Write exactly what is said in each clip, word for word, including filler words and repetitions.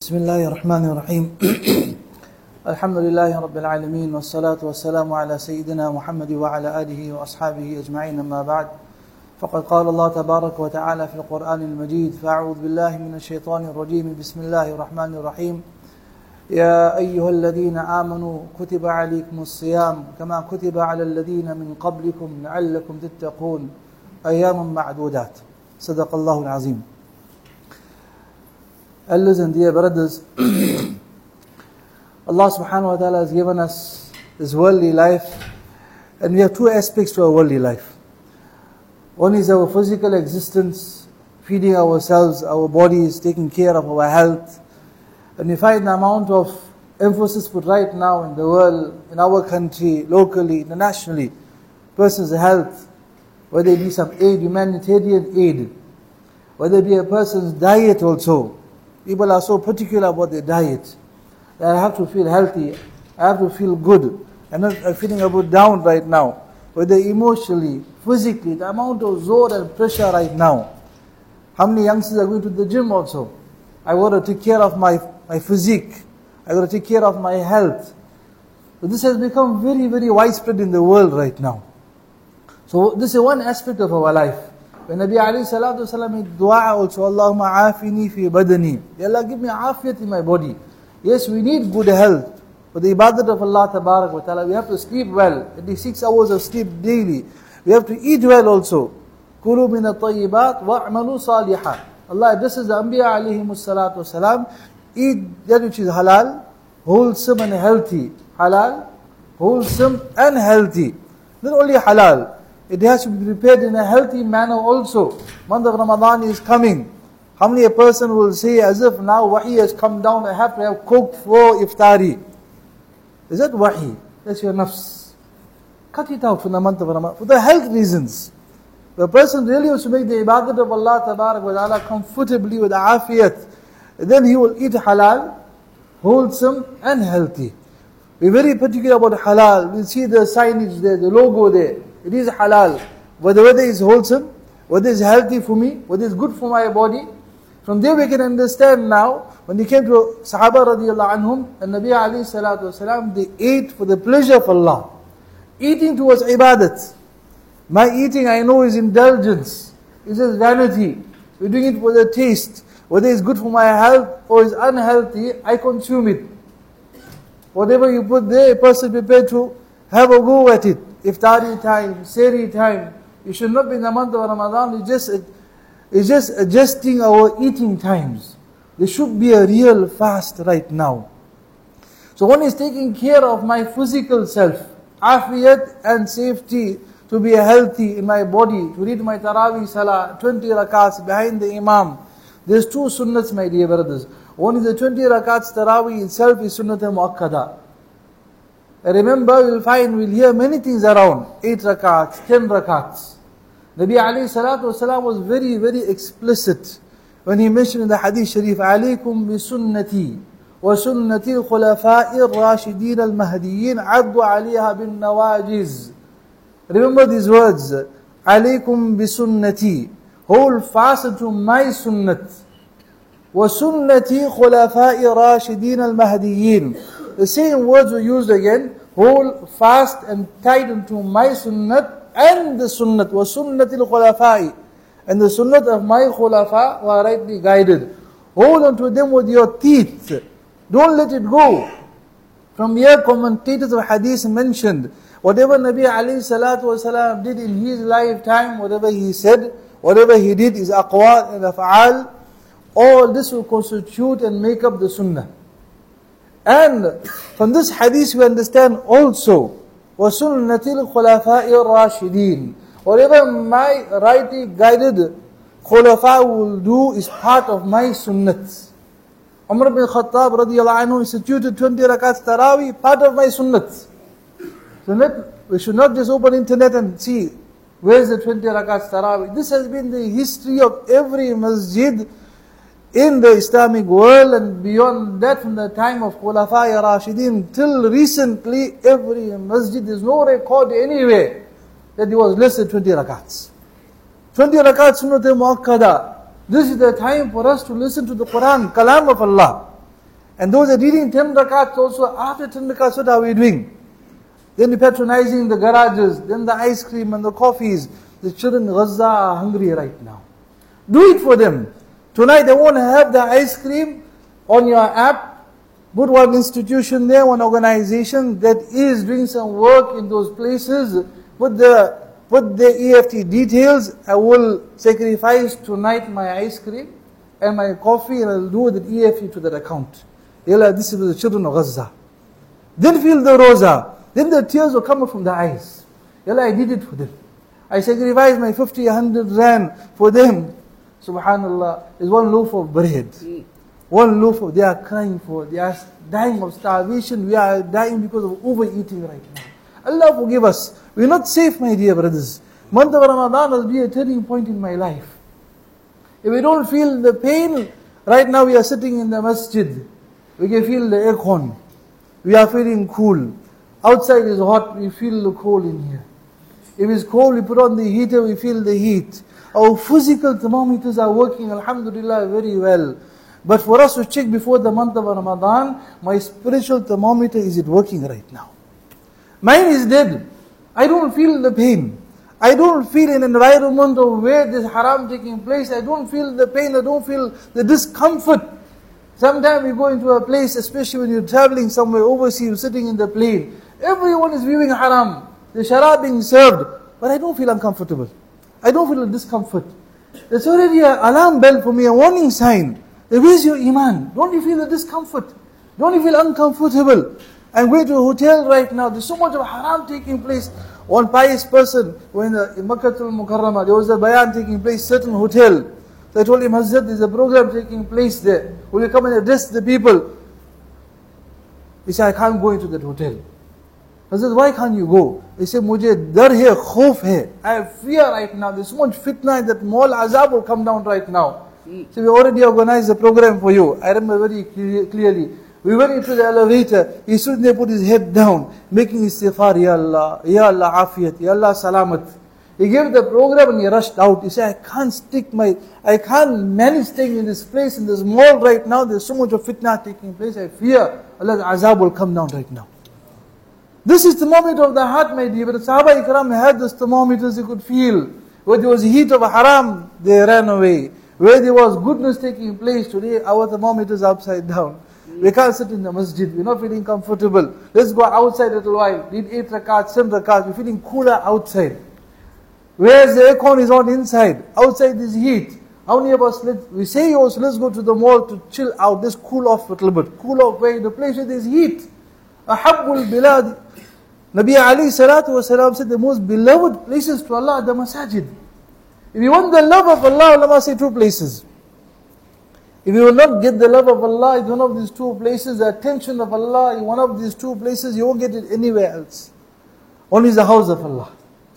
بسم الله الرحمن الرحيم الحمد لله رب العالمين والصلاة والسلام على سيدنا محمد وعلى آله وأصحابه أجمعين أما بعد فقد قال الله تبارك وتعالى في القرآن المجيد فأعوذ بالله من الشيطان الرجيم بسم الله الرحمن الرحيم يا أيها الذين آمنوا كتب عليكم الصيام كما كتب على الذين من قبلكم لعلكم تتقون أيام معدودات صدق الله العظيم. Elders and dear brothers, Allah subhanahu wa ta'ala has given us this worldly life, and we have two aspects to our worldly life. One is our physical existence, feeding ourselves, our bodies, taking care of our health. And we find the amount of emphasis put right now in the world, in our country, locally, internationally, person's health, whether it be some aid, humanitarian aid, whether it be a person's diet also. People are so particular about their diet. That I have to feel healthy, I have to feel good. I'm not feeling a bit down right now. Whether emotionally, physically, the amount of zor and pressure right now. How many youngsters are going to the gym also? I want to take care of my, my physique. I want to take care of my health. So this has become very, very widespread in the world right now. So this is one aspect of our life. When Nabi alayhi salatu wasalam made dua also, Allahumma afini fi badani. Ya Allah, give me afiyat in my body. Yes, we need good health. For the ibadat of Allah tabarak wa ta'ala, we have to sleep well. At least six hours of sleep daily. We have to eat well also. Kulu min at-tayyibat wa'amalu salihah. Allah addresses the Anbiya alayhimus salatu wasalam. Eat that which is halal, wholesome and healthy. Halal, wholesome and healthy. Not only halal. It has to be prepared in a healthy manner also. Month of Ramadan is coming. How many a person will say as if now wahi has come down, I have to have cook for iftari. Is that wahi? That's your nafs. Cut it out for the month of Ramadan. For the health reasons. The person really wants to make the ibadat of Allah tabarak wa ta'ala comfortably with afiyat. Then he will eat halal, wholesome and healthy. We're very particular about halal. We see the signage there, the logo there. It is halal. Whether, whether it's wholesome, whether it's healthy for me, whether it's good for my body. From there we can understand now, when they came to Sahaba radiallahu anhum, and Nabi alayhi salatu wasalam, they ate for the pleasure of Allah. Eating towards ibadat. My eating I know is indulgence. It's just vanity. We're doing it for the taste. Whether it's good for my health or it's unhealthy, I consume it. Whatever you put there, a person prepared to have a go at it. Iftari time, seri time. You should not be in the month of Ramadan. It's just, it's just adjusting our eating times. There should be a real fast right now. So one is taking care of my physical self, afiyat and safety, to be healthy in my body, to read my Taraweeh Salah, twenty rakats behind the Imam. There's two sunnats, my dear brothers. One is the twenty rakats Taraweeh itself is sunnat muakkada. Remember, you'll find, we'll hear many things around. eight rakats, ten rakats. Nabi alayhi salatu wasalam was very, very explicit when he mentioned in the hadith sharif, alaykum bi sunnati wa sunnati al-khulafa'i al-rashidin al-mahdiyyin addu alayha bin nawajiz. Remember these words, alaykum bi sunnati. Hold fast to my sunnat. Wa sunnati khulafa'i rashidin al-mahdiyyin. The same words were used again. Hold fast and tight into my sunnat and the sunnat. Wa sunnatil khulafai. And the sunnat of my khulafa were rightly guided. Hold onto them with your teeth. Don't let it go. From here, commentators of hadith mentioned, whatever Nabi alayhi salatu wasalam did in his lifetime, whatever he said, whatever he did is aqwal and af'al, all this will constitute and make up the sunnah. And from this hadith we understand also, وَسُنَّةِ الْخُلَفَاءِ الرَّاشِدِينَ. Whatever my rightly guided khulafa will do is part of my sunnat. Umar bin Khattab radiallahu anhu instituted twenty rakats Taraweeh, part of my sunnat. So let, we should not just open internet and see, where's the twenty rakats Taraweeh. This has been the history of every masjid in the Islamic world, and beyond that, from the time of Khulafa Rashidin till recently, every masjid, there's no record anywhere that there was less than twenty rakats. twenty rakats sunnat muakkada. This is the time for us to listen to the Quran, Kalam of Allah. And those are reading ten rakats also, after ten rakats, what are we doing? Then we're patronizing the garages, then the ice cream and the coffees. The children in Gaza are hungry right now. Do it for them. Tonight they won't have the ice cream on your app. Put one institution there, one organization that is doing some work in those places. Put the put the E F T details. I will sacrifice tonight my ice cream and my coffee, and I'll do the E F T to that account. Yalla, this is the children of Gaza. Then feel the roza. Then the tears will come from the eyes. Yalla, I did it for them. I sacrificed my fifty, one hundred rand for them. Subhanallah, is one loaf of bread. One loaf of, they are crying for, they are dying of starvation. We are dying because of overeating right now. Allah forgive us. We are not safe, my dear brothers. Month of Ramadan will be a turning point in my life. If we don't feel the pain, right now we are sitting in the masjid. We can feel the aircon. We are feeling cool. Outside is hot, we feel the cold in here. If it's cold, we put on the heater, we feel the heat. Our physical thermometers are working, alhamdulillah, very well. But for us to check before the month of Ramadan, my spiritual thermometer, is it working right now? Mine is dead. I don't feel the pain. I don't feel an environment of where there's haram taking place. I don't feel the pain. I don't feel the discomfort. Sometimes we go into a place, especially when you're traveling somewhere overseas, you're sitting in the plane. Everyone is viewing haram. The sharab being served. But I don't feel uncomfortable. I don't feel a discomfort. There's already an alarm bell for me, a warning sign. Where's your iman? Don't you feel the discomfort? Don't you feel uncomfortable? I'm going to a hotel right now. There's so much of haram taking place. One pious person, when in Makkah al-Mukarramah, there was a bayan taking place, certain hotel. So I told him, Hazrat, there's a program taking place there. Will you come and address the people? He said, I can't go into that hotel. Hazrat, why can't you go? He said, Mujhe dar hai, khof hai. I have fear right now. There's so much fitna that more azab will come down right now. So we already organized the program for you. I remember very clearly. We went into the elevator. He stood there, put his head down, making istighfar, Ya Allah, Ya Allah afiyat, Ya Allah salamat. He gave the program and he rushed out. He said, I can't stick my, I can't manage staying in this place, in this mall right now. There's so much of fitna taking place. I fear Allah's azab will come down right now. This is the thermometer of the heart, my dear. But the Sahaba Ikram had those thermometers, they could feel. Where there was heat of haram, they ran away. Where there was goodness taking place, today our thermometer is upside down. We can't sit in the masjid, we're not feeling comfortable. Let's go outside a little while, read eight rakats, ten rakats, we're feeling cooler outside. Whereas the aircon is on inside, outside is heat. How many of us, let, we say also, let's go to the mall to chill out, let's cool off a little bit. Cool off where the place where there's heat. Ahabbul bilad. Nabi alayhi salatu wasalam said the most beloved places to Allah are the masajid. If you want the love of Allah, ulama say two places. If you will not get the love of Allah in one of these two places, the attention of Allah in one of these two places, you won't get it anywhere else. Only is the house of Allah.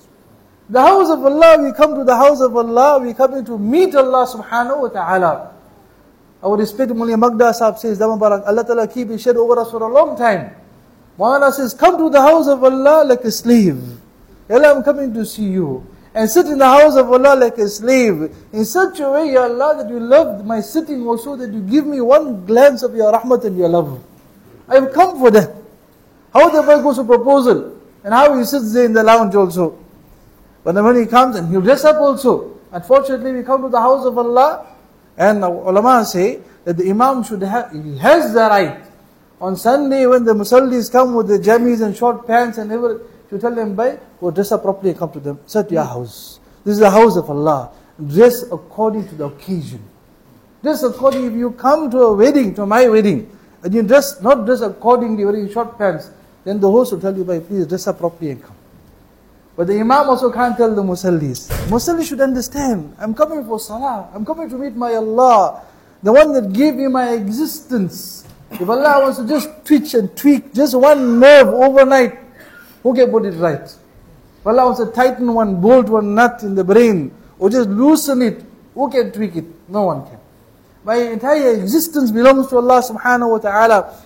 The house of Allah, we come to the house of Allah, we come in to meet Allah subhanahu wa ta'ala. Our respected Mullah Magda Sahib says, Dhamma Barak, Allah Ta'ala keep his shed over us for a long time. Mawlana says, come to the house of Allah like a slave. Allah, I'm coming to see you. And sit in the house of Allah like a slave. In such a way, Ya Allah, that you love my sitting also, that you give me one glance of your rahmat and your love. I have come for that. How the boy goes to proposal, and how he sits there in the lounge also. But then when he comes, and he'll dress up also. Unfortunately, we come to the house of Allah, and ulama say that the imam should have, he has the right. On Sunday, when the musallis come with the jammies and short pants and everything, to tell them, by go dress up properly and come to them. Sit your house. This is the house of Allah. Dress according to the occasion. Dress according, if you come to a wedding, to my wedding, and you dress, not dress accordingly, wearing short pants, then the host will tell you, by please dress up properly and come. But the imam also can't tell the musallis. Musallis should understand, I'm coming for salah. I'm coming to meet my Allah. The one that gave me my existence. If Allah wants to just twitch and tweak just one nerve overnight, who can put it right? If Allah wants to tighten one bolt, one nut in the brain, or just loosen it, who can tweak it? No one can. My entire existence belongs to Allah subhanahu wa ta'ala.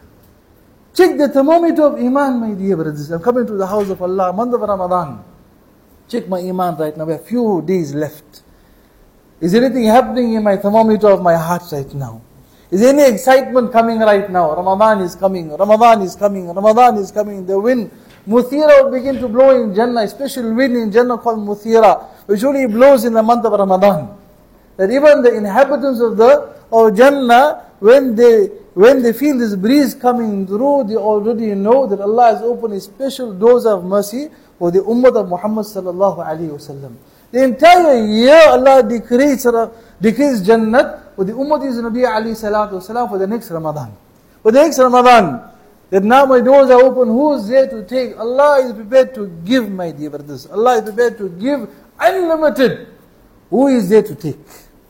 Check the thermometer of iman, my dear brothers. I'm coming to the house of Allah, month of Ramadan. Check my iman right now. We have few days left. Is anything happening in my thermometer of my heart right now? Is there any excitement coming right now? Ramadan is coming, Ramadan is coming, Ramadan is coming. The wind, Muthira will begin to blow in Jannah, a special wind in Jannah called Muthira, which only blows in the month of Ramadan. That even the inhabitants of the of Jannah, when they when they feel this breeze coming through, they already know that Allah has opened a special doors of mercy for the ummah of Muhammad sallallahu alaihi wasallam. The entire year Allah decrees decrees Jannat for the ummah of Nabi alayhi salatu wasalam for the next Ramadan. For the next Ramadan, that now my doors are open, who is there to take? Allah is prepared to give, my dear brothers. Allah is prepared to give unlimited. Who is there to take?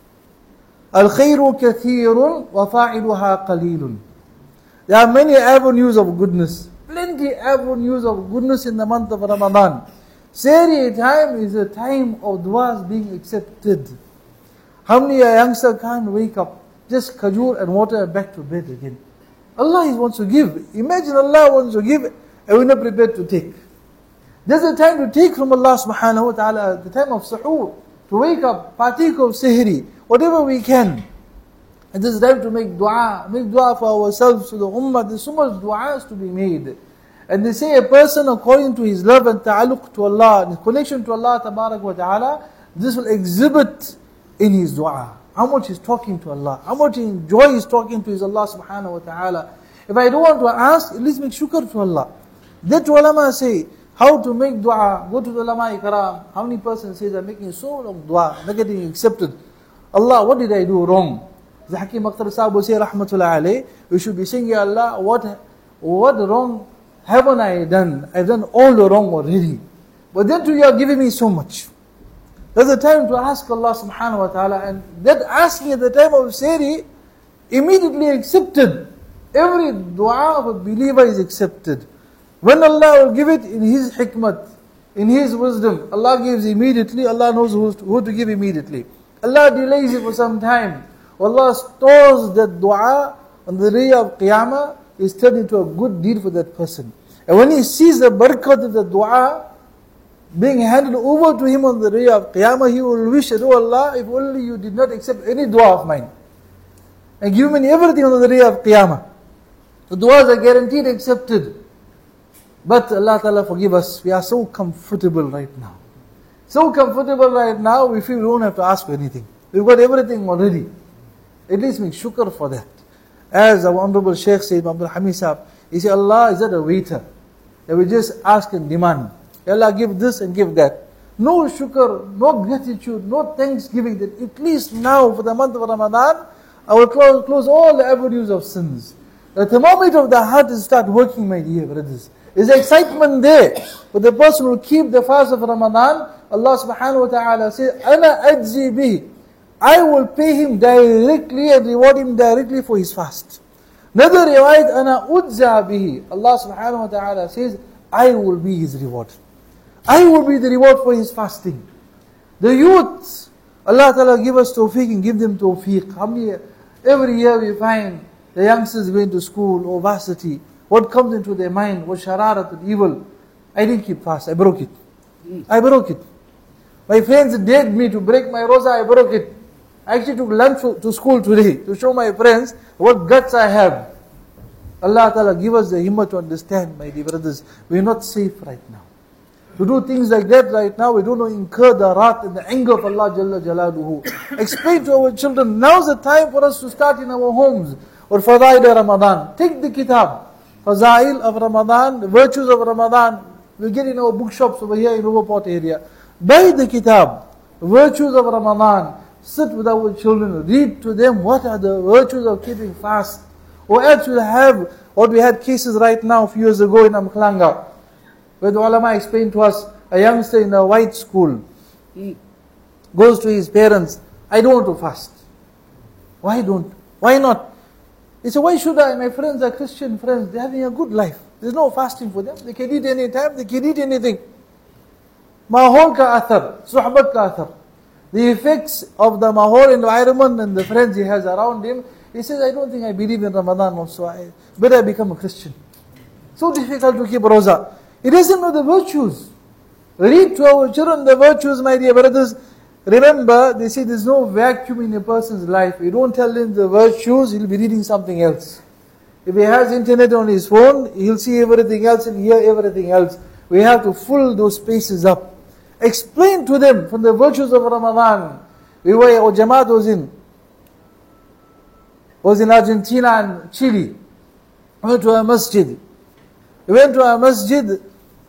Al-khayru kathirun wa fa'iluha qalilun. There are many avenues of goodness. Plenty avenues of goodness in the month of Ramadan. Sehri time is a time of du'as being accepted. How many a youngster can't wake up, just khajur and water and back to bed again? Allah wants to give. Imagine Allah wants to give and we're not prepared to take. There's a time to take from Allah subhanahu wa ta'ala, the time of suhoor, to wake up, partake of sehri, whatever we can. And this is time to make dua, make dua for ourselves, to the ummah. There's so much du'as to be made. And they say a person according to his love and ta'alluq to Allah, and his connection to Allah tabarak wa ta'ala, this will exhibit in his dua. How much he's talking to Allah, how much he enjoys talking to his Allah subhanahu wa ta'ala. If I don't want to ask, at least make shukr to Allah. That ulama say, how to make dua, go to the ulama ikram. How many persons say they're making so long dua, not getting accepted. Allah, what did I do wrong? The Hakim Akhtar Sahib will say, rahmatullah alayh, we should be saying, Ya Allah, what, what wrong haven't I done? I've done all the wrong already. But then too you are giving me so much. There's a time to ask Allah subhanahu wa ta'ala, and that asking at the time of sehri, immediately accepted. Every dua of a believer is accepted. When Allah will give it in His hikmat, in His wisdom, Allah gives immediately, Allah knows who, who to give immediately. Allah delays it for some time. Allah stores that dua on the day of Qiyamah, is turned into a good deed for that person. And when he sees the barakat of the dua being handed over to him on the day of Qiyamah, he will wish that, oh Allah, if only you did not accept any dua of mine, and give me everything on the day of Qiyamah. The duas are guaranteed accepted. But Allah Ta'ala forgive us, we are so comfortable right now. So comfortable right now, we feel we don't have to ask for anything. We've got everything already. At least make shukr for that. As our Honorable Shaykh said, Abdul Hamid Sahib, he said, Allah is not a waiter that we just ask and demand. Allah give this and give that. No shukr, no gratitude, no thanksgiving, that at least now for the month of Ramadan, I will close, close all the avenues of sins. The thermometer of the heart will start working, my dear brothers. There's excitement there. But the person who keep the fast of Ramadan, Allah subhanahu wa ta'ala says, Ana ajzi bihi. I will pay him directly and reward him directly for his fast. Another riwayat, Ana udza bihi. Allah subhanahu wa ta'ala says, I will be his reward. I will be the reward for his fasting. The youth, Allah ta'ala give us tawfiq and give them tawfiq. How many, every year we find the youngsters going to school or varsity. What comes into their mind was shararat and evil. I didn't keep fast, I broke it. I broke it. My friends dared me to break my roza, I broke it. I actually took lunch to school today to show my friends what guts I have. Allah Ta'ala give us the himmah to understand, my dear brothers, we are not safe right now. To do things like that right now, we don't know, incur the wrath and the anger of Allah Jalla Jalaluhu. Explain to our children, now's the time for us to start in our homes. Or Fadail Ramadan. Take the kitab. Fazail of Ramadan, the virtues of Ramadan. We get in our bookshops over here in Overport area. Buy the kitab, virtues of Ramadan. Sit with our children, read to them what are the virtues of keeping fast. Or else we'll have what we had cases right now a few years ago in Amklanga, where the ulama explained to us, a youngster in a white school, he goes to his parents, I don't want to fast. Why don't? Why not? He said, why should I? My friends are Christian friends, they're having a good life. There's no fasting for them. They can eat any time, they can eat anything. Mahol ka athar, suhbat ka athar. The effects of the mahol environment and the friends he has around him, he says, I don't think I believe in Ramadan also. I better become a Christian. So difficult to keep roza. He doesn't know the virtues. Read to our children the virtues, my dear brothers. Remember, they say there's no vacuum in a person's life. You don't tell him the virtues, he'll be reading something else. If he has internet on his phone, he'll see everything else and hear everything else. We have to fill those spaces up. Explain to them from the virtues of Ramadan. We were, our Jamaat was in, was in Argentina and Chile. We went to a masjid. We went to a masjid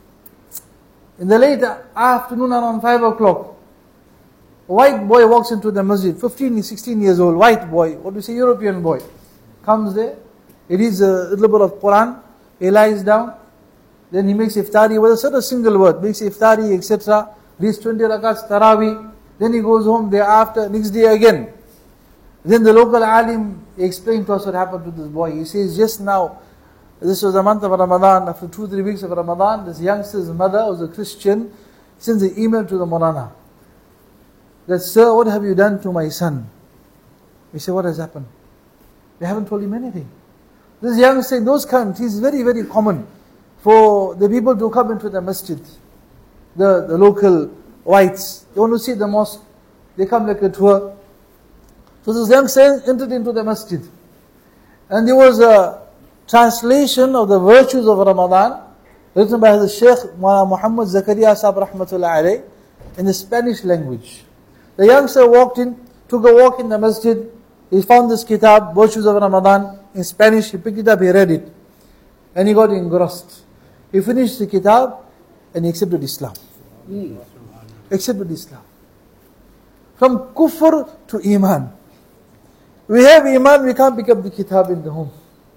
in the late afternoon around five o'clock. A white boy walks into the masjid, fifteen, sixteen years old, white boy, what do you say, European boy. Comes there, he reads a little bit of Quran, he lies down, then he makes iftari with a sort of single word, makes iftari, et cetera. Reads twenty rakats, Taraweeh, then he goes home thereafter, next day again. Then the local alim explained to us what happened to this boy. He says, just now, this was the month of Ramadan, after two, three weeks of Ramadan, this youngster's mother was a Christian, sends an email to the Maulana. That, sir, what have you done to my son? We say, what has happened? They haven't told him anything. This youngster in those countries is very, very common for the people to come into the masjid. The, the local whites, they want to see the mosque, they come like a tour. So this youngster entered into the masjid. And there was a translation of the virtues of Ramadan, written by the Sheikh Muhammad Zakaria Sahib Rahmatullah Alayh, in the Spanish language. The youngster walked in, took a walk in the masjid, he found this kitab, Virtues of Ramadan, in Spanish, he picked it up, he read it, and he got engrossed. He finished the kitab, and he accepted Islam. Mm. Accepted Islam. From kufr to iman. We have iman, we can't pick up the kitab in the home.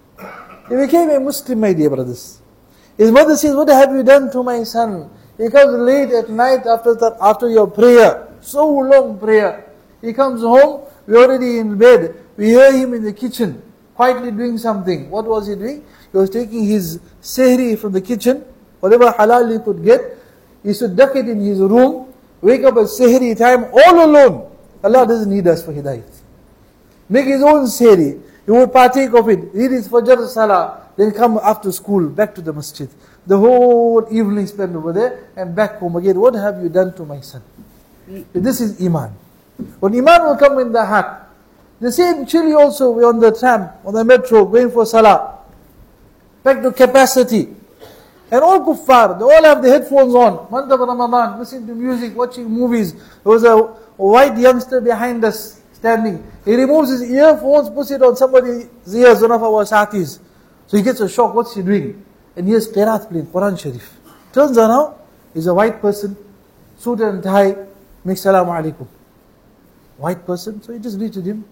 He became a Muslim, my dear brothers. His mother says, what have you done to my son? He comes late at night after the, after your prayer. So long prayer. He comes home, we're already in bed. We hear him in the kitchen, quietly doing something. What was he doing? He was taking his sehri from the kitchen, whatever halal he could get. He used to duck it in his room, wake up at sehri time, all alone. Allah doesn't need us for hidayat. Make his own sehri. He would partake of it, read his Fajr Salah, then come after school, back to the masjid. The whole evening spent over there, and back home again. What have you done to my son? This is Iman. When Iman will come in the heart, the same Chile also, we're on the tram, on the metro, going for Salah. Back to capacity. And all kuffar, they all have the headphones on. Month of Ramadan, listening to music, watching movies. There was a white youngster behind us, standing. He removes his earphones, puts it on somebody's ears, one of our satis. So he gets a shock, what's he doing? And here's Qiraat playing, Quran Sharif. Turns around, he's a white person, suited and tie, makes Salaam Alaikum. White person, so he just greeted him.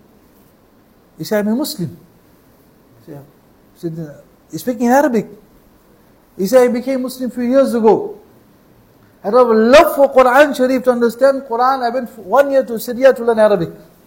He said, I'm a Muslim. He said, he's speaking Arabic. He said, I became Muslim a few years ago. I have a love for Quran Sharif, to understand Quran. I went for one year to Syria to learn Arabic.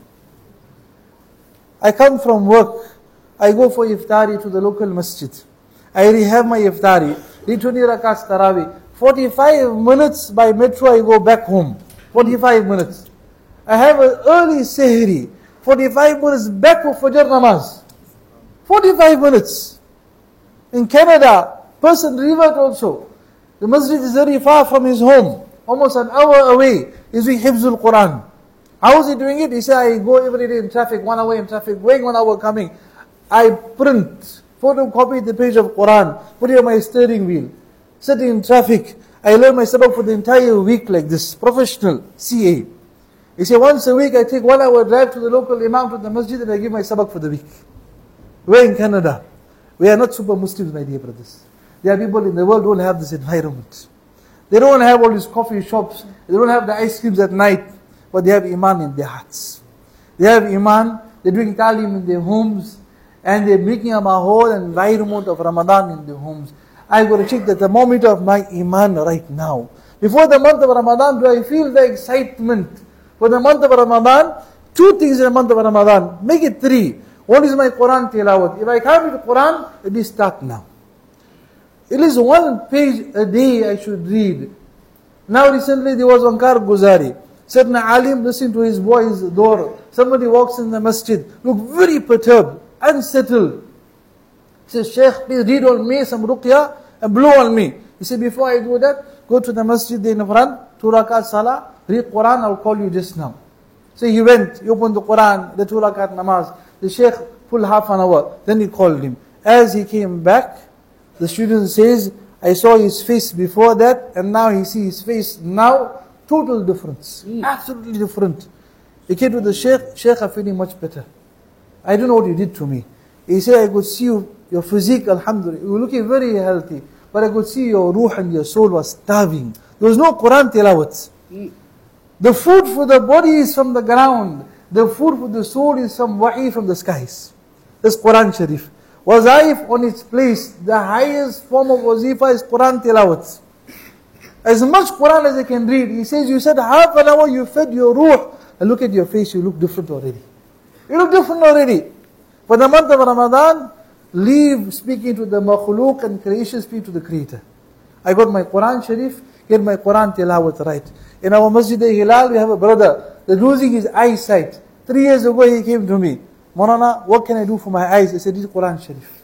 I come from work. I go for iftari to the local masjid. I have my iftari. Read twenty rakats Taraweeh. forty-five minutes by metro I go back home. forty-five minutes. I have an early sehri. forty-five minutes back for Fajr namaz. forty-five minutes. In Canada, person revert also. The masjid is very far from his home. Almost an hour away. He's doing Hifzul Quran. How is he doing it? He said, I go every day in traffic, one hour in traffic, going one hour coming. I print, photocopy the page of Quran, put it on my steering wheel, sitting in traffic. I learn my sabak for the entire week like this, professional, C A. He said, once a week I take one hour drive to the local imam to the masjid and I give my sabak for the week. We're in Canada. We are not super Muslims, my dear brothers. There are people in the world who don't have this environment. They don't have all these coffee shops. They don't have the ice creams at night. But they have Iman in their hearts. They have Iman. They're doing talim in their homes. And they're making a mahol and environment of Ramadan in their homes. I've got to check the thermometer of my Iman right now. Before the month of Ramadan, do I feel the excitement? For the month of Ramadan, two things in the month of Ramadan. Make it three. One is my Quran tilawat. If I can't read the Quran, at least start now. At least one page a day I should read. Now recently there was one Karguzari. Certain alim listening to his boy's door. Somebody walks in the masjid, look very perturbed, unsettled. He says, Shaykh, please read on me some ruqya and blow on me. He said, before I do that, go to the masjid in front, two rakat salah, read Quran, I'll call you just now. So he went, he opened the Quran, the two rakat namaz. The Shaykh full half an hour. Then he called him. As he came back, the student says, I saw his face before that, and now he sees his face now. Total difference. Mm. Absolutely different. He came to the Shaykh, Shaykh, I'm feeling much better. I don't know what you did to me. He said, I could see you, your physique, alhamdulillah. You were looking very healthy. But I could see your ruh and your soul was starving. There was no Quran tilawat. Mm. The food for the body is from the ground. The food for the soul is some wahi from the skies. This Quran Sharif. Wazaif on its place. The highest form of wazifa is Quran tilawat. As much Quran as I can read. He says, you said half an hour you fed your ruh. And look at your face, you look different already. You look different already. For the month of Ramadan, leave speaking to the makhluk and creation, speak to the Creator. I got my Quran Sharif, get my Quran tilawat right. In our Masjid al-Hilal, we have a brother that's losing his eyesight. Three years ago, he came to me. Maulana, what can I do for my eyes? I said, read Quran Sharif.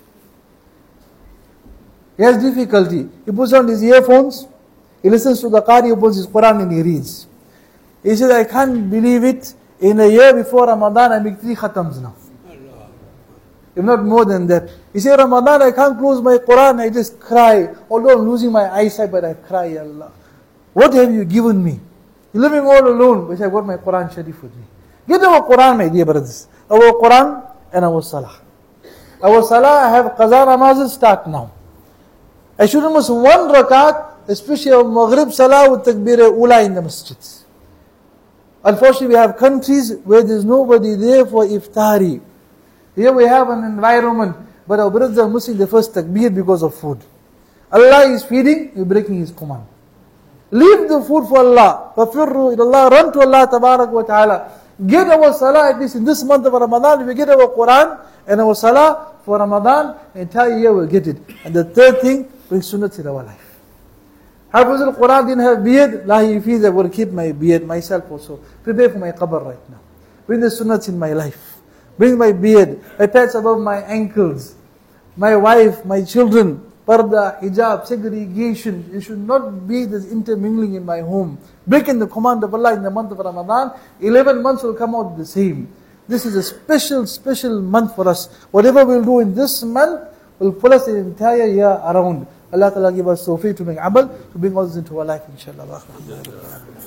He has difficulty. He puts on his earphones, he listens to the Qari, he opens his Quran and he reads. He said, I can't believe it. In a year before Ramadan, I make three khatams now. If not more than that. He said, Ramadan, I can't close my Quran, I just cry. Although I'm losing my eyesight, but I cry, Allah. What have you given me? You're living all alone, but I've got my Quran Sharif with me. Get our Quran, my dear brothers. Our Quran and our Salah. Our Salah, I have Qaza Namazes start now. I shouldn't miss one rakat, especially our Maghrib Salah with Takbir Ula in the masjids. Unfortunately, we have countries where there's nobody there for iftari. Here we have an environment, but our brothers are missing the first takbir because of food. Allah is feeding, you're breaking His command. Leave the food for Allah. فَفِرُّوا إِلَى اللَّهِ. Run to Allah Tabarak wa Ta'ala. Get our salah, at least in this month of Ramadan, we get our Quran and our salah for Ramadan, the entire year we'll get it. And the third thing, bring sunnah in our life. Hafiz al-Quran didn't have beard, la he feels I will keep my beard, myself also. Prepare for my qabr right now. Bring the sunnahs in my life. Bring my beard, my pants above my ankles. My wife, my children, parda, hijab, segregation. It should not be this intermingling in my home. Breaking the command of Allah in the month of Ramadan, eleven months will come out the same. This is a special, special month for us. Whatever we'll do in this month will pull us the entire year around. Allah Ta'ala give us tawfiq to make amal, to bring all this into our life, inshallah.